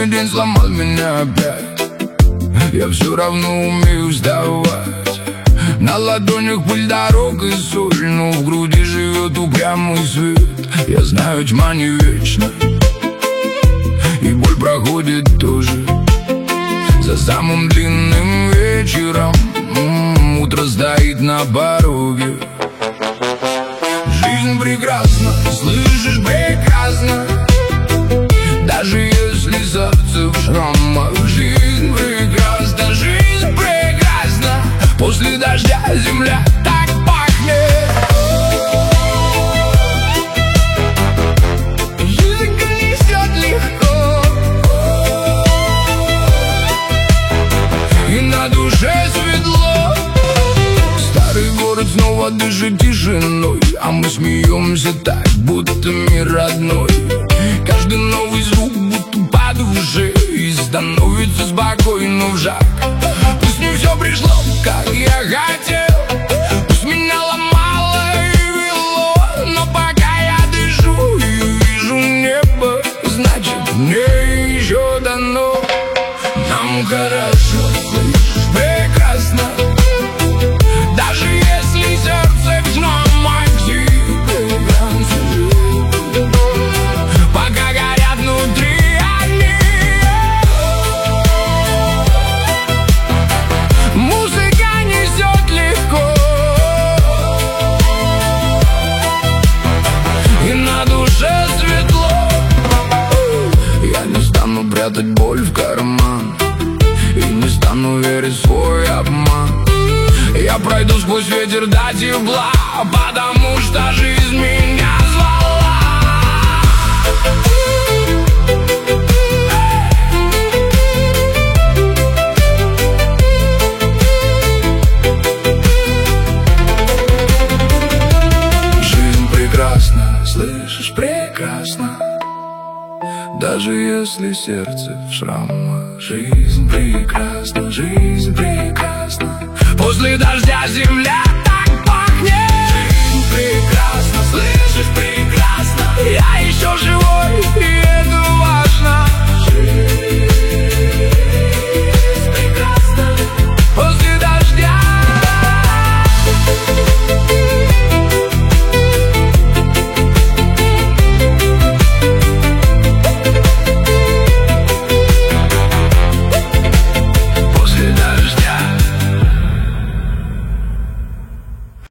Сегодняшний день сломал меня опять. Я все равно умею сдавать. На ладонях пыль дорог и соль, но в груди живет упрямый свет. Я знаю, тьма не вечна, и боль проходит тоже. За самым длинным вечером утро стоит на пороге. Жизнь прекрасна, слышишь, прекрасна, даже если сердце в шрамах. Жизнь прекрасна, жизнь прекрасна. После дождя земля так пахнет. Жизнь несет легко, и на душе светло. Старый город снова дышит тишиной, а мы смеемся так, будто мир родной. Каждый новый звук будто по душе, и становится спокойно в жар. Пусть не все пришло, как я хотел, пусть меня ломало и вело, но пока я дышу и вижу небо, значит мне еще дано. Нам хорошо, слышишь, прекрасно, даже если сердце в шрамах. Жизнь прекрасна, пока горят внутри огни. Музыка несет легко, и на душе светло. Я не стану прятать боль в карман, и не стану верить в свой обман. Я пройду сквозь ветер до тепла, потому что жизнь меня звала. Жизнь прекрасна, слышишь, прекрасна, даже если сердце в шрамах. Жизнь прекрасна, жизнь прекрасна. После дождя земля так пахнет. Жизнь прекрасна, слышишь, прекрасна. Я еще живой.